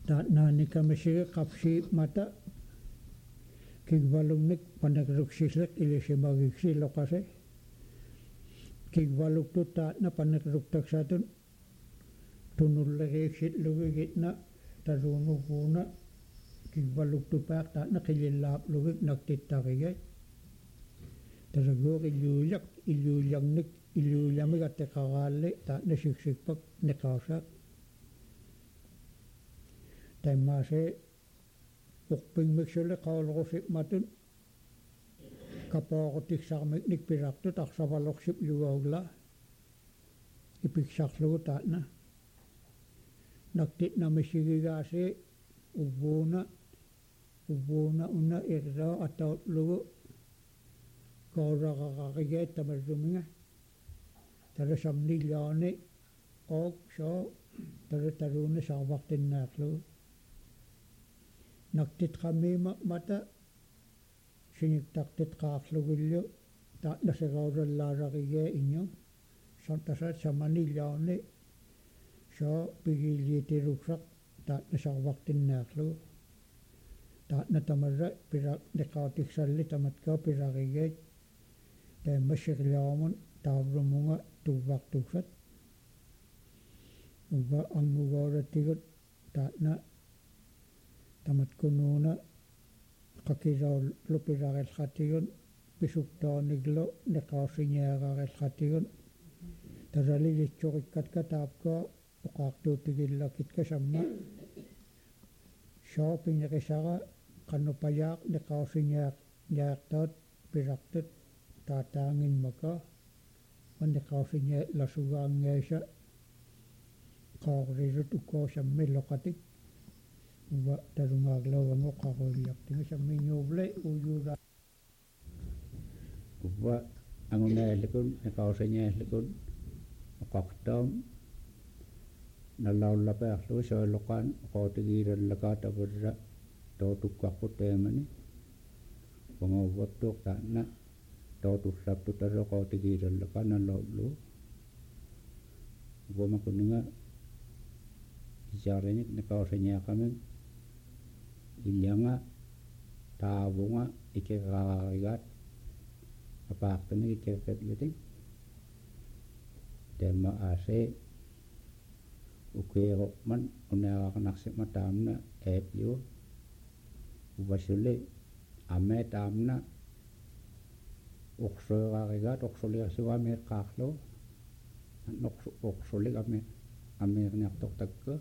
taatnaanikamisigi qapsi mata kigvalugnik panakruksislik ilisimagiksi lokase kigvalugtu taatna panakruktaksatun tunullegiiksit lugigitna taruunuguuna kigvalugtu paaq taatna qilillaapplugik naktittaqigay taraguuq illuullagnik illuullamigatteqaraalli taatna siksikpak niqaasaaq taimmaase uqpingmiksuli qaulorusipmatun kapooqutiksarmiknik piraqtu tarsavaloqsip lugaugla ipiksarlugu taatna naktitnamisigigaasi uvuuna una irrao atautlugu kauraqaqaqigay tamarruminga tarasamnillaani qook soo taruuni saavaqtinnaaqlugu naktitqamiima mata siniktartitqaarlugillu taatnaseraurallaararigee inñu sontasat samanillaani soo pigiliitiruksaq taatnasarvaqtinnaaqlugu taatna tamarra piraq niqautikssalli tamatkaa pirarigee taimmassirlaamun taavrumunga tuvvartuksat uva angugooratigut taatna tamatkunuuna qakiraullu piraqillqatigun pisuktaaniglu niqaasiñaaqaqillqatigun taralilitsuqikkatka taapkaa uqaartuutigillakitka samma shoopingiqisara qanupayaaq niqaasiñaaqtaat piraqtut taataanginmaka wanniqaasiña lasugaangaisa qaaqrirut ukoosammi loqatik uva tarungaaglawango qaquillaqtinga sammiñuuble uyuura uva angunaillikun niqaasiñaillikun uqartaam nallaullapearlugu soilloqaan uqautigiirallakaa tapirra tootukkarput taamani wanguuvvattuuq taanna tootullaptu tarra uqautigiirallakaa nallaullugu uvamakuniga isaarenik niqaasiñaaqamik iljanga taavunga ikeqaarigaat apaartanik ikeqatlutik taamma aasee ukeeroqman unaaqaqnarsiqma taamna aappiu uvasuli amee taamna uqsueqaarigaat uqsuliarsugameeqqaarlu uqsulik ameerniartortakka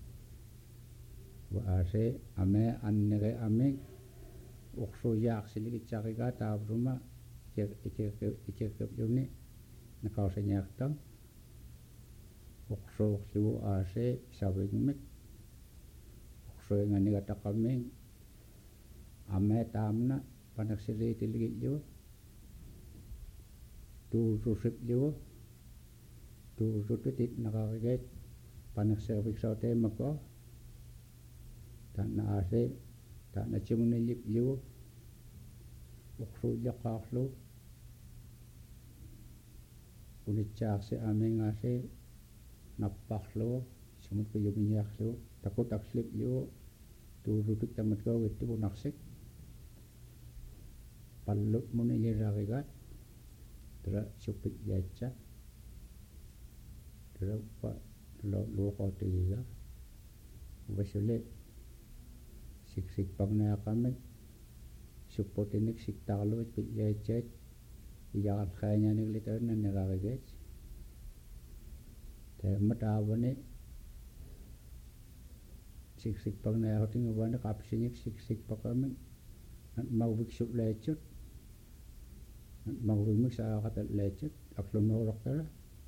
waase amee annere amik uqsuyaarsilik itsarigaa taavluma ikeqqipjuni niqaasiñaartam uqsuurlugu aasee savingmik uqsuinganigataqamik amee taamna panersiliitiligillu tuususiplugu tuusututit naqarigeet panerserviksauteimmako taanna aasee taanna timunilliplugu uqsuullaqqaarlu unitsaarsi amiingaasee napparlugu sumutpiyumiñaarlugu takutakslipligu tuusutuk tamatkaugittigunarsik pallut munigirarigaat tara suppikyaatsa tara uppa luuqautigiga uvasuli siksikpagnaaqamik supputinik siktarluvit pikyaatsaat iyaqalqaañaaniglitaunannerarigaat taamma taavani siksikpagnaaqutiнгuvani qapsinik siksikpaqamik magviksullaatsut magvimik saaqatallaatsit aqlunuuloqtara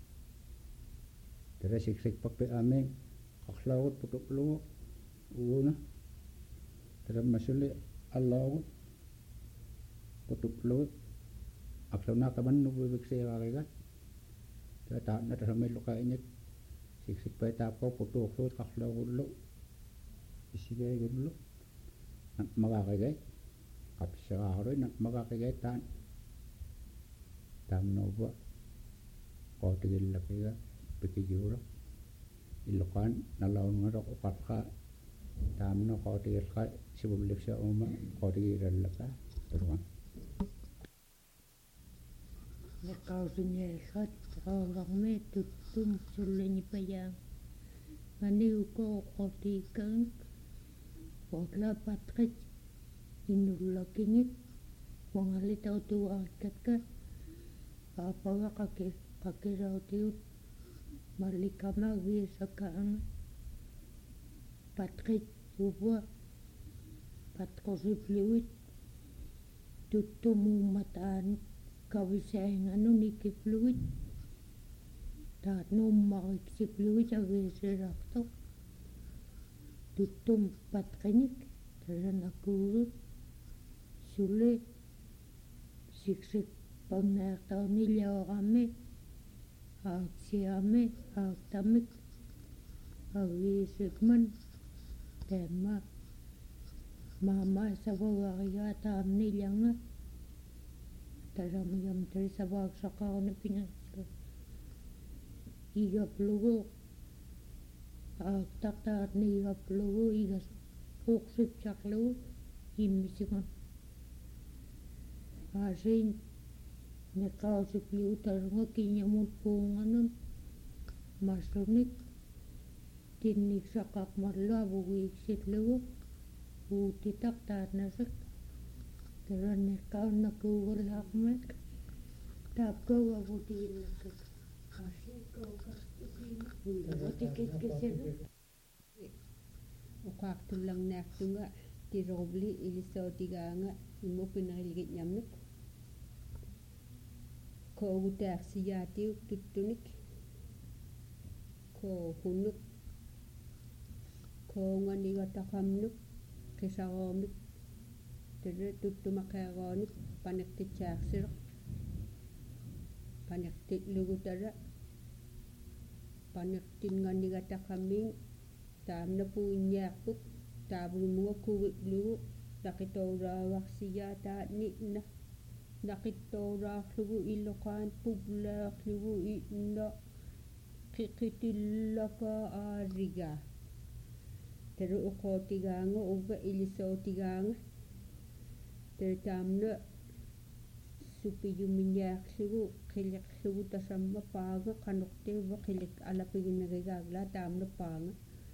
tara siksikpaqpi amik qarlaagut putuklugu uuna tara masuli allaagut putuklugu aqlunaaqamannuviviksiiraarigat tara taanna tasamilluqaiñik siksikpai taapkau putuuqlugut qarlaagullu isigaigullu magaqigait qapseraarui magaqigait taan taamnuuva qautigillakiga pikijuula illuqaan nalaunngaloq uqarqaa taamno qootiilqa sivulliksa uuma qootigiilallaka turuan Nekausingeellat roolarmi tuttum sullini pajaan. Maniuko qotiikan Potla Patrik inullakingit wangalitautiuarkatka paapaga qakirautiut mallikamagiisakaanga Patrik suvua patqorsipliuit tuttumuummataan kavisaanganunikipluit taat nummariksipluit agiisirartoq tuttum patqinik tasanakuugut sulle siksik pangaartauniljaorami aaksiami aartamik agiisikman taamma maama savagarigaa taamniljanga tasamigam tarisavaaksaqarunipingarslu igaplugu aaqtartaat niigaplugu igas uqsipsarlugu immisikon aasin neqausipliu tarunga kinjamut puunganun massunik tinniksaqaqmallu avugiiksitlugu uutitaqtaatnasak taranneqqaunnakuugullaaqmak taapkauavutigillakkak uqaaqtullarnaaqtunga tisorubli ilissautigaanga immupineriligitñamnuk koogutaarsiyaatiu tuttunik koohunuk koonganigataqamnuk qisaroomik tere tuttumaqeeroonik paneqtitsaarsileq paneqtitlugutara paneqtinganigataqamiin taamna puinniarpuk taavulumuga kuvitlugu naqitooraavarsiyaataatni'na naqittoораарлугу иллоqaan puvlaarlugu i'na qiqitillaka aariga teru uqootigaanga uga ilisootigaanga teru taamna supiyumiñaarlugu qiliqlugu tasamma paanga qanortiuva qilik alapiginerigaagla taamna paanga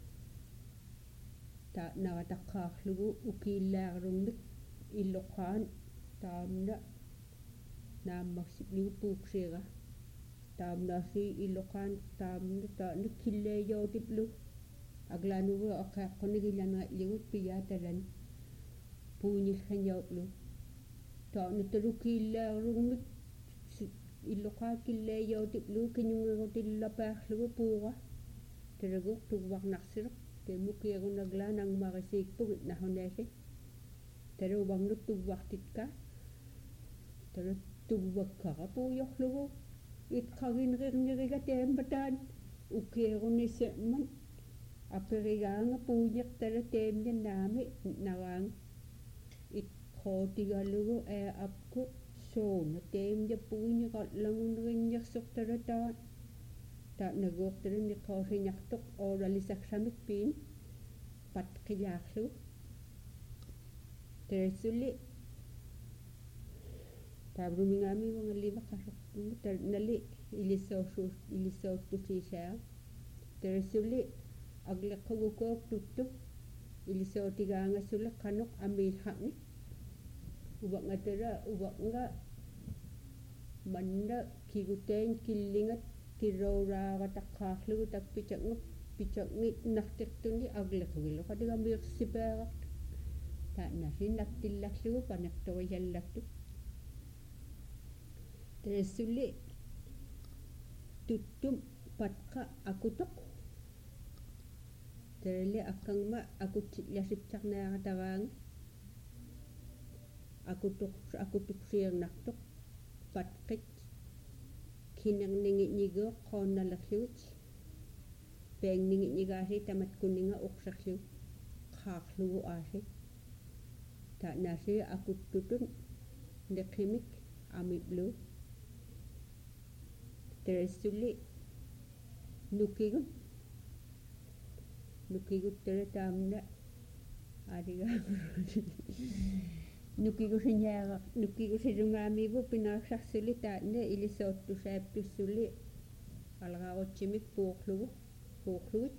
ta narataqqaarlugu ukiillaarlunnik illoqaan taamna naammaksipligu puuksiira taamnaasi illoqaan taamna taana killeejootiplu aglaanugu aqeeqqunigillangaatligut piyaatalani puuñillqanjautlu taana taru kiillaarlunnik illoqaa killeejootiplu kiñungerutillapaarlugu puuga teraguq tugvarnarsileq temukiagunaglaa nangmarisiikpugit nahunaasi teru uvarnut tugvartitka teru tugvakkara puujorlugu itqaginrirniriga teemmataan ukierunisse'man aperigaanga puuñeqtara teemña naami naraang itqootigalugu apku soona teemña puuñeqallangunerinñersortara taa taanaguuqtara niqoosiñartoq ooralisaksamik piin patqillaarlugu teressulli taavrumingaami wangallivaqqarsortugu nali ilissoortusiisaa teressulli agliqqagukook tuttu ilisootigaangassulle qanoq amiilhaqni uvanga manna kiguteen killingat kirrooraarataqqaarlugu takpichaqngup pichaqnit nartirtuni agliqvilu qatigambiiqsipeeraq taannasinnaktillaqlugu paneqtorisallattu teressulli tuttum patqa akutoq terelle akkangma akutsillasipsarnaarataraanga akutuqsiernartoq patqit kinerningi'niguuq qoonnallerlugut peengningi'nigaasi tamatkuninga uqserlugu qaarlugu aasi taanaasi akuttutun neqimik amiplu teressulli nukigut tere taamna Ariga. Nukikusinungaamivu pinaaksarсули таанна илисоортусаапписсули алгаарутсимик пуурлугут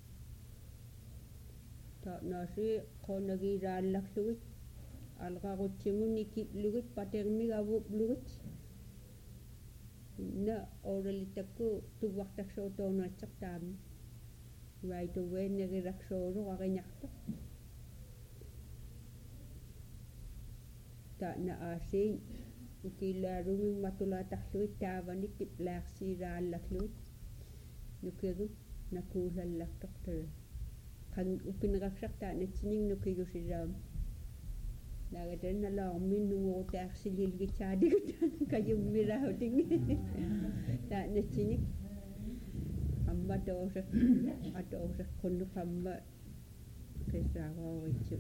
таанааси қонагилаалларлугит алгаарутсимуни киллугит патермигавууллугут инна оралитакку туввартаксуутоонуатсер таами вайтувээннерилаксоолу ариñartoq таана аасиин укилaalumimmatulaatарлугит тааваник киплаарсилаалларлугит нукигут накуулаллартоq таа қан упинераксартаанатсинин нукигусилаам нагатанналаармин нугуутаарсилилгитсаалигут каюммилаутинги таанатсиник амма атоосеққунну қамма қиссаагооритсу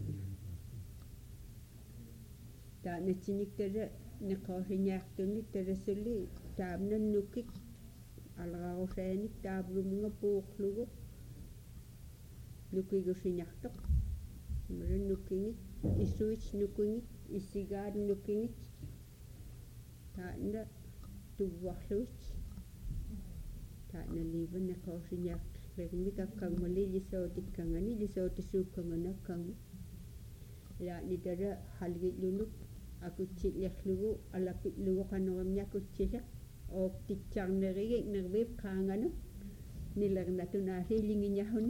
таанатсиниктала неққорсиниартунни талассули таамнаннуккик алгаарусааник таавлуминга пуурлугу нукигусиниартоq мэрнуккингит исуит нуккингит иссигаат нуккингит таанна тувварлуит таанналива неққорсиниартлагими каккангмали лисоотиккангани лисоотисуукканганаккангу лаанитала халгиллунук акутсиллерлугу алаппиллугу канеримниакутсила ooqtitsaarnerigik nervip qaanganu nilernatunaalli lingiñahuni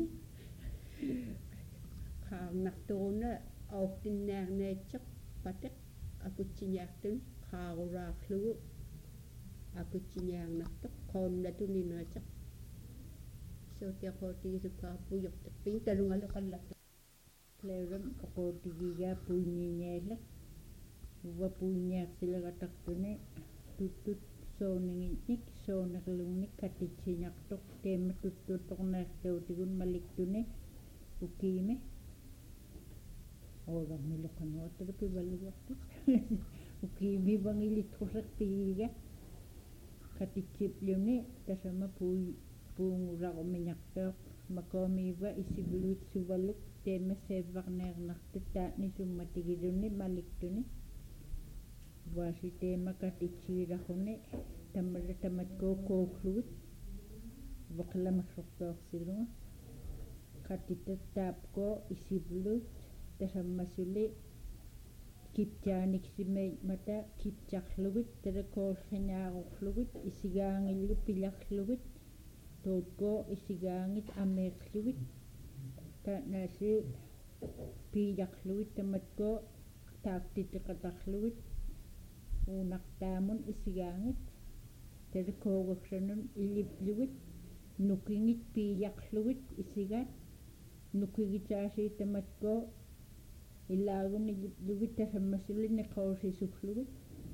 qaarnartoruna ooqtinnaarnaatseq pateq akutsiñaartun qaarulaarlugu akutsiñaarnartoq qoonnatunineeteq sootiaqootigisukkaarpujorteqpin talungaloqallartu leuram oqootigigaa puinniinialla uvapuinniarsilegatartuni tuttut sooningitnik soonerlugnik katitsiñartoq teema tuttuutorneertuutigun maliktuni ukiimi oorarmiloqanuattalukivallugortut ukiimi vangilitruserpigiga katitsipliuni tasama puungularumiñartoq makoomiiva isiviluit suvalluk teema seevvarneernartut taatni summatigiluni maliktuni vaasi teema katitsiilaruni tamala tamatkoo kooklugut vaqlamaksortoorsiluga qatittattaapkoo isivilut tasammasuli kiptiaaniksimeimata kiptiarlugut talakoorliniaarorlugut isigaangillu pilarlugut tuutkoo isigaangit ameerlugut taanaasi piilarlugut tamatkoo taaktitiqatarlugut uunartaamun isigaangit talakoogersanun iliplugut nukingit piilarlugut isigaat nukigitaasi tamatkoo ilaagun iliplugut tasammasuli neqoosisuklugut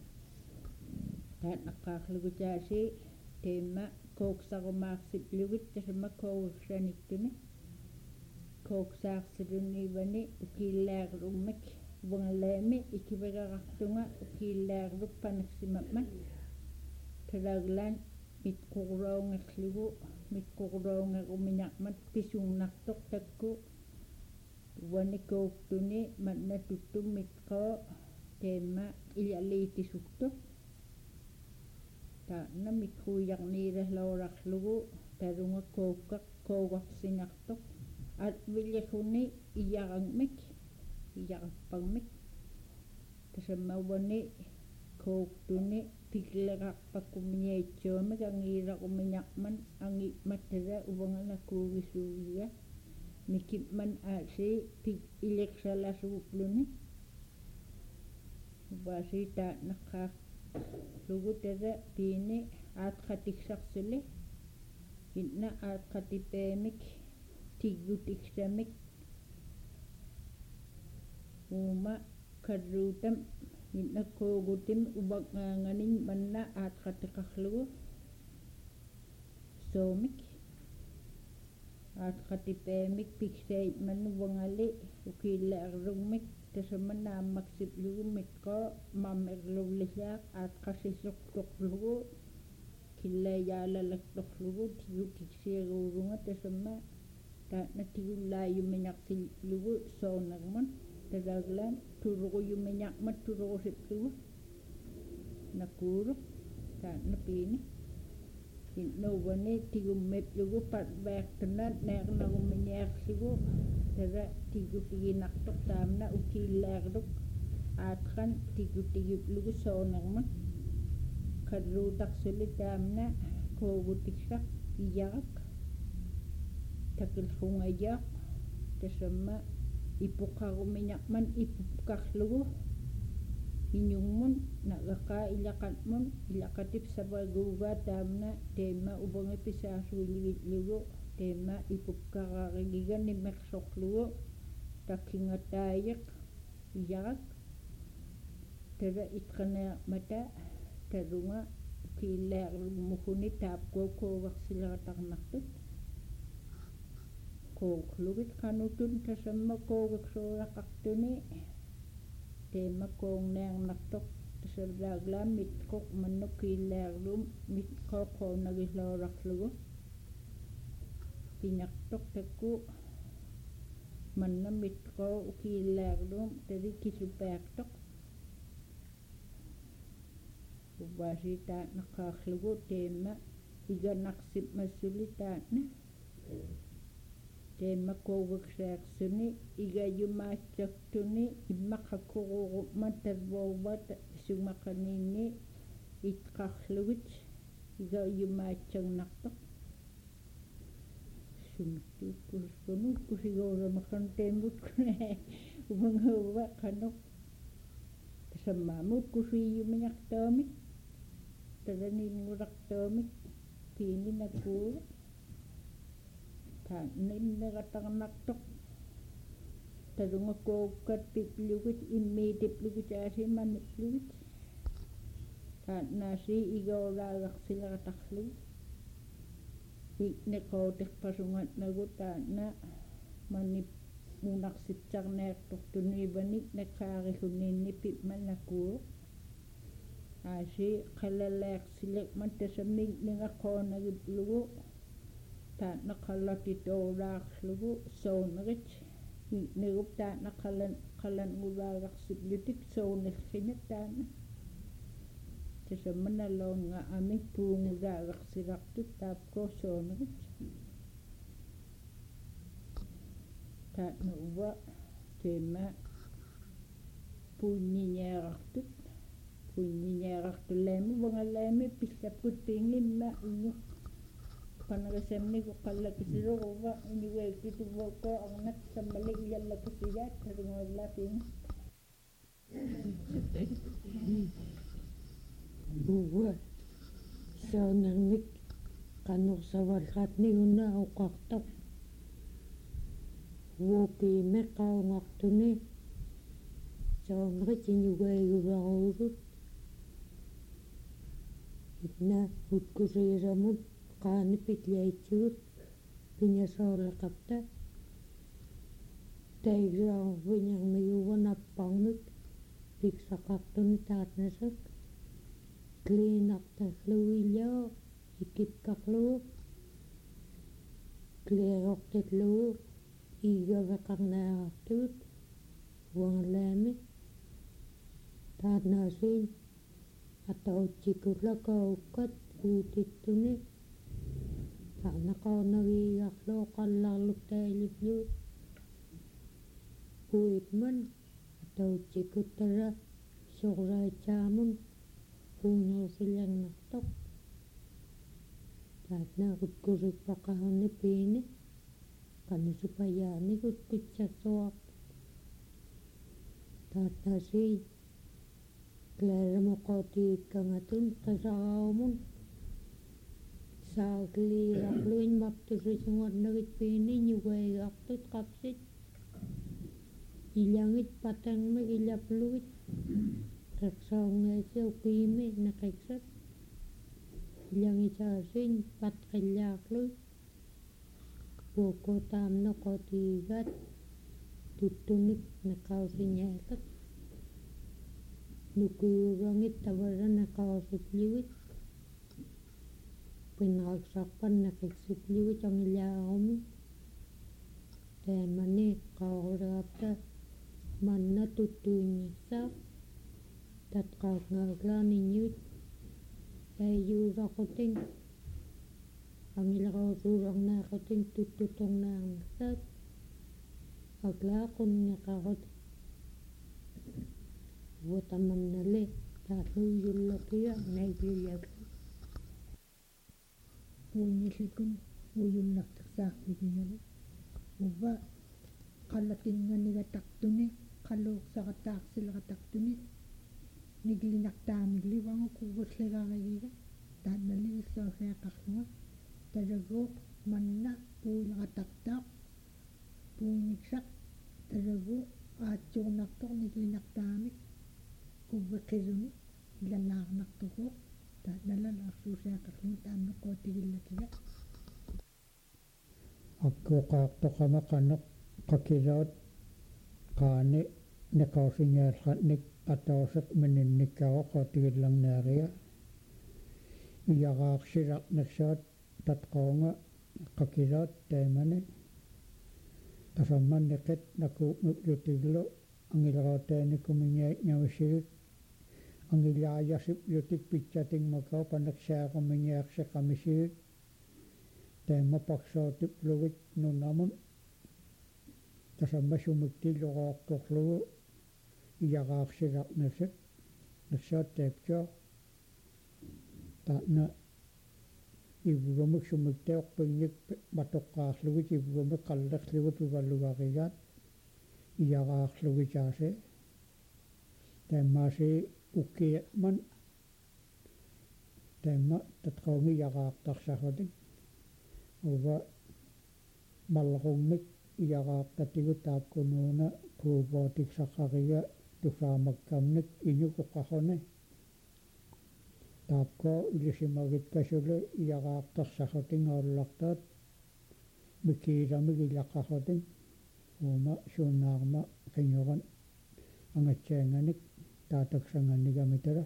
taanaqqaarlugutaasi teema kooksarumaarsipligut tasama koogersaniktuni kooksaarsilunniivani ukiillaarlummak wangalaami ikivagarartunga ukiillaarluk panaksimammat talaglaan mitqurulaungerrumiñarmat pisunnartoq takku wanikooktuni mannatuttum mitqoo teema ilaliitisuktuq taanna mitquuyarniilalloorarlugu talunga koogarsinartoq atvilliguni iyarangmik iyarpangmik tasamawani kooktuni pikleqarpakkumiñaitsuamik angiilarumiñarman angi'mattala uvanganakuugisuugiga mikimman aasi pik ileqsalasuupluni vaasi taannaqqaarlugu tala piini aatqatiksarсули inna aatqatipeemik tiggutikssamik uuma karruutam innakkuugutim uvangaanganin manna aatqatiqarlugu soomik aatqatipeemik piksaitmannu vangali ukiillaerlugmik tasamanaammaksiplugu mitqoo mammerluvlisaaq aatqassissortorlugu killayaalalaktorlugu tigutiksiaruulunga tasama taatna tigullaayumiñarsillugu soonerman talaglaan turuquyumiñarmat turuqusiplugu nakuulu taatna piini innuuvani tigummiplugu patbeertunat neernagumiñeerlugu tara tigutiginartoq taamna ukiilleerluk aatqan tigutigilugu soonerman kalluutarsuli taamna koogutiksak iyarak takilqungayaaq tasamma ipuqarumiñarman ipupkarlugu iñungmun naqaqaa illaqatmun illaqatip savaguugaa taamna teemma upangipisaasuiligitlugu teemma ipukkararigiga nimersorlugu takkingataayiq iyarak tara itqaneermata talunga ukiilleerlugmuguni taapkua koogarsileqatarnartut kooglugit qanutun tasamma koogaksuuraqartuni teemma koongneernartoq tasallaaglaam mitqoq mannukiilleerlum mitqooqoonagilloorarlugu piñartoq takku manna mitqoo ukiilleerlum tari kisupeertoq uvaasi taatnaqaarlugu teemma iganaqsipmassuli taatna teemma koogakseersuni igayumaatsartuni immaqaqquruqupmat talvoovat sumaqaniinni itqarlugit igayumaatsarnartoq sumiktuukkusipunut kusigooramaqan teemmutkune umanguuva qanuq tasammaamut kusiiyumiñartoomik talaniinngulaqtoomik piini nakuulu taanninneqatarnartoq talunga koogkatpiplugit immiitiplugut aasimanniplugit taannaasi igooraaqarsileqatarlugu neqootiqpasungatnagu taanna manip munaqsitsarneertortuniivani neqaarilluniinnipip mannakuulu aasi qalaleersileqman tasammi ningaqoonagiplugu taatna qallatitoolaarlugu soonerit nigup taatna qalangulaaqarsiplutik soonirriñat taatna tasamma naloonga amik puungulaaqarsilartut taapkoo soonerit taatna uva teemma puinniñeerartulleemu vangaleemi pillapkut piingimma ungu panagasamnigu qallakisiluruva uñugeekkituvuukko arnat sammalik illallakusiyaat talungoillapiinga uwa soonermik qanorsavalqatniguna uqartoq vuukiimeqqaungartuni soonerit iñugeegularuulut itna utkusiisamut qaanipitliaitsugut piñasoorleqarta taigsaarviñarmiguuvanapparmik piksaqartuni taatnasak kliinartarluguillaa ikipkarlugu kliarortitlugu igaveqarnaarartugut uangalaami taatnaasiin atautsikullakaukkat uutittuni taanaqaornagiigarluu qallarluktailiplu puitman atautsikuttara sorraatsaamun puunersillarnartoq taatna utkusippaqarni piini qanisupayaanigut kutsassuaq taatnaasiin klaasamoqotiikkangatun qisaraumun saakliigarluin martusisungatnagit piini ñugaigartut qapsit illangit patangmik illaplugit qeqsaungeesi uqiimi neqiksat illangisaasin patqillaarluit puukkutaamnoqotiigat tuttunik neqausiñaaqat nukiurangit tavara neqausiplugit pinraqsarpan neqiksiplugut angillaarumi teemani qaurapta manna tuttuinnissa tatqaaqngaaklaaniñut ayuuraqotin angilaqausuurarnaaqotin tuttutornaarnassat aklaaqunneqarut vuotamannali taarnuuyullakia naibliak puunnillikun uyullartarsaarpigigalu uva qallatinganigatartuni qalluursaqataarsileqatartuni niklinartaamillivangu kuvulligarigiga taannaligissoorfiaqarluga talaguuq manna puuleqatartaaq puunniksaq talaguuq aatsuunartoq niklinartaamik kuvviqiluni ilalaarnarturuuq taannalalarsuusiaqarluga taanneqootigillakiga akkuqaartoqama qaneq qakilaut qaani neqausiñaalqatnik atauseq mininnikkaaroqootigillarnaaria iyaqaaqsilaqnersaat tatqaunga qakilaut taimani tasammanneqet nakuuqnutlutiglu angilerautaanikumiñaitñavisigik angilaayasip yutik pitsatingmakau paneqsaaqamiñaaqseqamisigik taimapaqsautiplugit nunamun tasammasumiktilluqaartorlugu iyaqaaqsilaqnersik nersaat taipsoo taana ivgumik sumikteorpinnik matoqqaarlugit ivgumik qallerlugut ugalugarigaat iyaqaarlugitaase taimmaasi ukkiman taimma tatqaungi iyaqaartarsarutik uva malqunnik iyaqaartatigut taapkunuuna puuvootiksaqariga tufaamakkamnik iñukuqqarruni taapkoo ilisimagitkasuli iyaqaartarsarrutin aullartaat mikiilamik illaqqarrutin uuma suunnaarma qinguran angatsaanganik taataksangannigamitala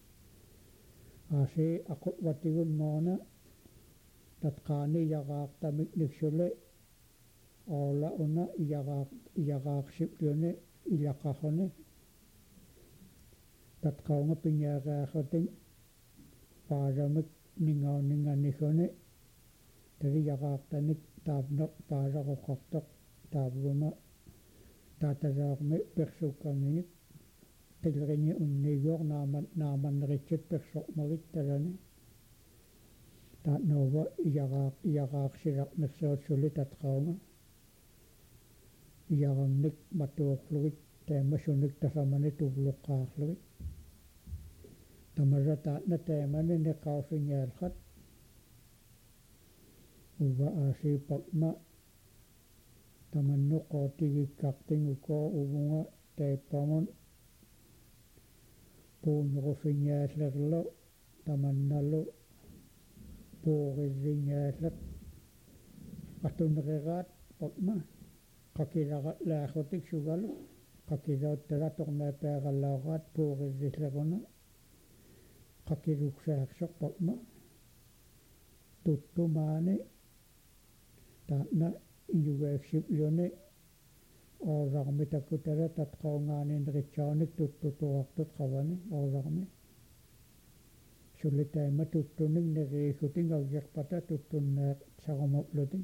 aasi aquvatigun moona tatqaani iyaqaartamik niksuli oola una iyaqaaqsipliuni illaqqarruni tatqaunga piñaaqaarrutin paalamik ningauninganniguni tali iyaqaartanik taapneq paalaqoqqartoq taavguma taatalaaqmi persuukkanginik qilriñi unniiguor naamanneritsit persormagit talani taatnauva iyaqaaqsilaqnersaut suli tatqaunga iyaqannik matuuqlugit taimasunik tasamani tuvluqqaarlugit tamarra taatna taimani neqausiñaalqat uva aasiipaqma tamannuqootigikkartingukoo ugunga taippamun puunrufiñaallerlu tamannalu puurilliñaalleq qatunerigaat paqma qakilaaqatlaarutik sugalu qakilauttala tornaapeaqallauqaat puurillileruna qakiluksaaqsoq paqma tuttumaani taatna iñugaaksipliuni oorarmitakutala tatqaungaanineritsaaunik tuttutuartut qavani oorarmi sulitaima tuttunik neriigutin aggiarpata tuttunnaaq sarumaplutin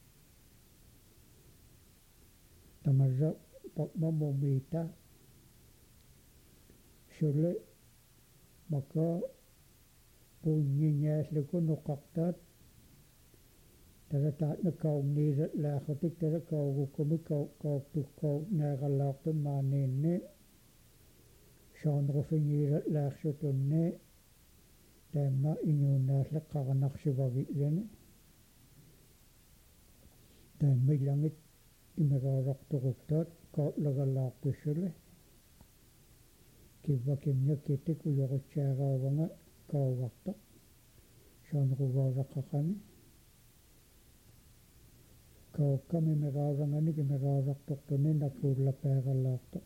tamarra paqma mumita suli maka puunñiñaalluku nuqartaat tala taatna kaugniilaaqhutik tala kaugukkumik kaugtukkaug naaqallaartun maaniinni soonrufiñiilaaqsutunni taimma iñuunaallaq qaranarsivagi'luni taimma ilangit imeraulorturuktaat kootlagallaartussuli kivva kimñakkitik uyoritsaagaavanga kaugartoq soonrugaulaqqaqami kaukkami imeraulangani imeraulortortuni nakuullapaagallaartoq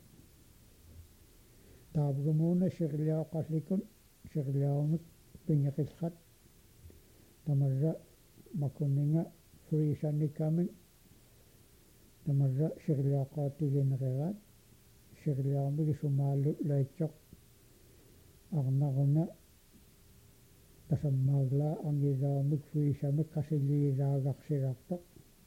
taavgumuuna sirliaoqallikun sirliaumik piñaqillrat tamarra makunninga freesannikkamin tamarra sirliaqaatiginererat sirliarmigi sumaallu laitsoq arnaruna tasammaagla angilaamik fuisamik qasiliisaagarsilartoq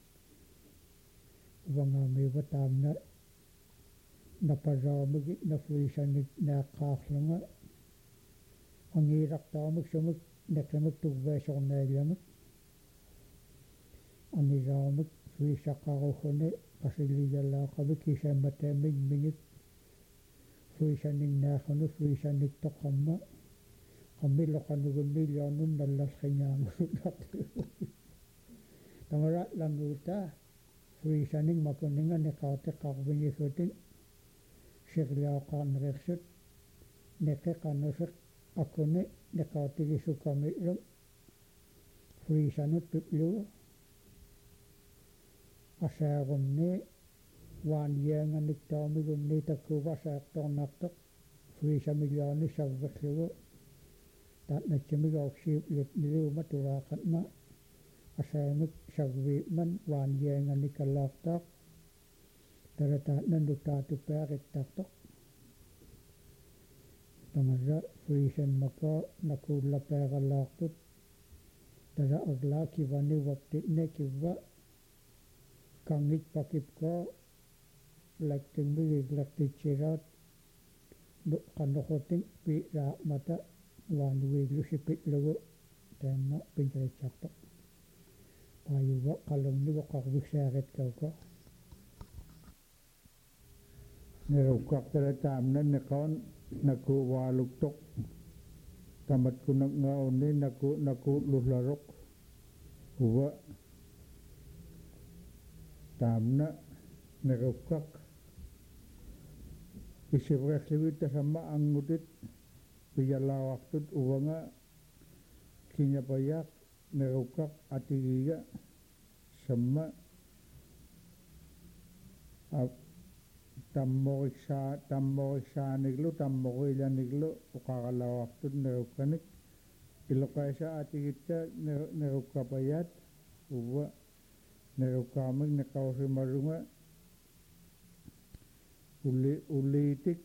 uvangaamiuva taamna napasaamigi nafuisanik naaqqaarlunga angiilartaamik sumik neqimik tuvvaasornaaliamik angilaamik fuisaqaruhuni qasiliigalaaqamik kisaamataamik mingik fuisanik naarlunu fuisanik toqamma qammilloqanugunniiliornun nallarringaangunnartu tamara languuta fuisanik makuninga neqautiqqarvingigutin sirliaqaarnerersut neqeqanuseq akuni neqautigisukami'lum fuisanut tutlugu asaagunni waanyianganik taamigunni takkuuva asaaqtornaartoq fuisamiliorni savverlugu taatnatsimigauksiip litniluuma tulaaqatma asaamik savviipman waanyianganik allaartaaq tarataatna nutaatupeaqittartoq tamarra fuisanmaka nakuullapeaqalaartut tara aglaa kivani waptitne kivva kangit pakipka laktimmigik laktitsiraat qannoqotin piiraaqmata waanuiiglusipitlugu taamma pinqeritsartoq paayuva qalunnigu qarviksaaqitkauka nerukkaqtara taamna neqaun nakuuvaaluktoq tamatkunaqngaunni nakuullullaruq uva taamna nerukkaq isivreqlivit tasamma angutit piyalaawaqtut uvanga kiñapayaq nerukkaq atigiga samma tammoriksaaniglu tammoriilaniklu uqaralaawaqtut nerukkanik iloqaisa atigitsa nerukkapayat uva nerukkaamik neqausimarunga ulliitik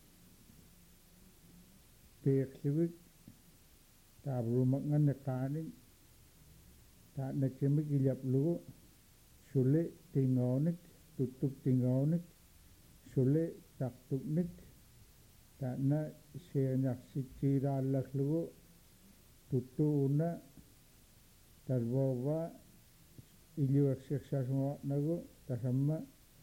piiqlivik taavrumaknga neqaanik taatnatsimik iljaplugu suli tingaunik tuttuk tingaunik suli taqtuknik taatna siirñaqsitsiiraallaklugu tuttuuna tarvoova illuaksirsasuaqnagu tasamma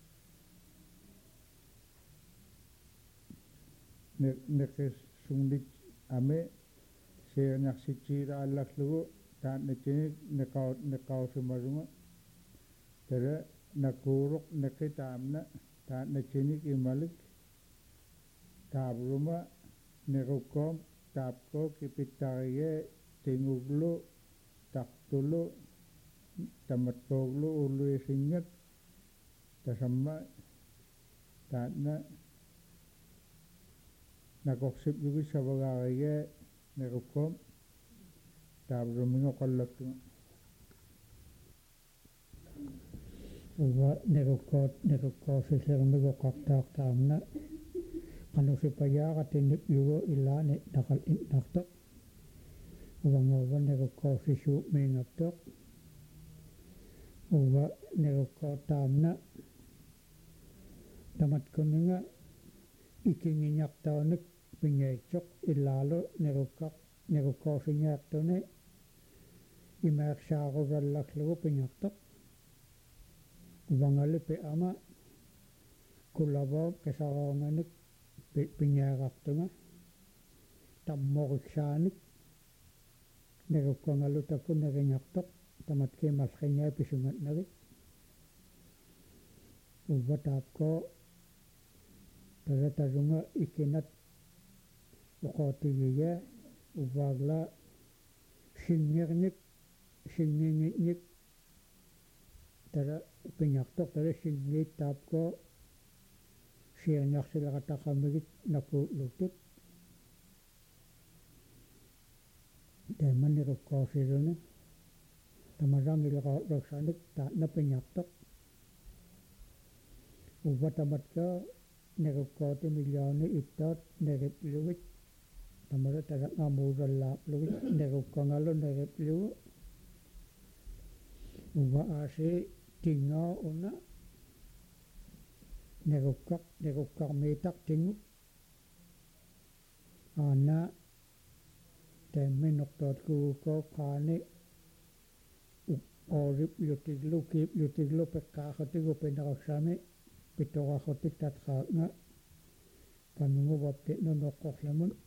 neqissunnit ame siirñaqsitsiiraallaklugu taatnatinik neqausimarunga tara nakuuruq neqi taamna taatnatinik imalik taavruma nerukkoom taapko kipittariye tinguglu taqtulu tamatkooglu ulluisinngak tasamma taatna nakoqsiplugu savagaariye nerukkoom taavrumingo qallaktunga uva nerukkoosisirmigu qartaaqtaamna qanusipayaaqatinniklugu ilaani naqal innartoq uvangauva nerukkoosisuumiingaptoq uva nerukkoortaamna tamatkuninga ikingiñartaunik pingaitsoq illaalu nerukkoosiñaartuni imeersaarugallarlugu pingartoq uvangali pi'ama kulavoo qisaraunganik pingaaqartunga tammoriksaanik nerukkangalu takku neringartoq tamatkiimalringaa pisungatnagit uva taapkoo taratarunga ikinat uqootigiyaa uvaagla singingitnik tara pingartoq tara singiit taapkoo siirñarsilaqataqamigit napuullutut taamma nerukkoosiruni tamarangilaqaulluksaanik taatna pingartoq uvatamat ka nerukkooti miljooni ittoot neriplugit tamara tara ngamuurallaapplugit nerukkangalu neriplugu uva aasi tingaa una nerukkarmiitaq tingu aana taimminortoot kugukkook qaani oorip yutiglu kiip yutiglu peqqaaqatigu pinaqaksami pitoqaqotik tatqaaqnga panunguvapti nunoqqorlamun